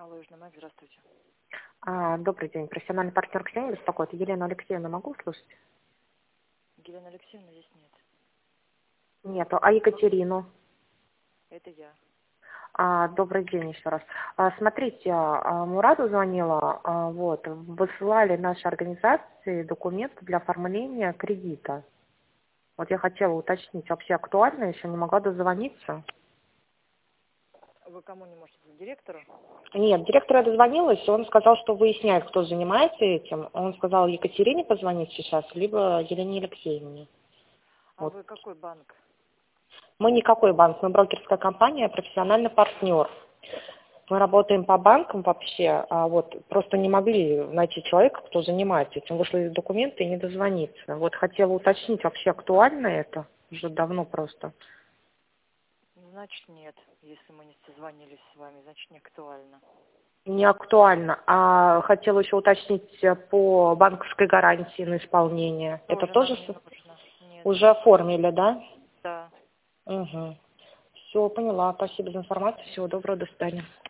Алло, Южный Маяк, здравствуйте. Добрый день. Профессиональный партнер Ксения беспокоит. Елену Алексеевну могу услышать? Елены Алексеевны здесь нет. Нету. А Екатерину? Это я. Добрый день еще раз. Смотрите, Мураду звонила, высылали нашей организации документы для оформления кредита. Вот я хотела уточнить, вообще актуально, еще не могла дозвониться. Вы кому не можете? Директору? Нет, директору я дозвонилась, он сказал, что выясняет, кто занимается этим. Он сказал Екатерине позвонить сейчас, либо Елене Алексеевне. А Вот. вы какой банк? Мы никакой банк, мы брокерская компания, профессиональный партнер. Мы работаем по банкам вообще, просто не могли найти человека, кто занимается этим. Вышли документы и не дозвониться. Вот хотела уточнить, вообще актуально это? Уже давно просто. Значит, нет. Если мы не созвонились с вами, значит, не актуально. Не актуально. А хотела еще уточнить по банковской гарантии на исполнение. Это тоже Нам не нужно. Нет. уже оформили, да? Да. Угу. Все, поняла. Спасибо за информацию. Всего доброго, до свидания.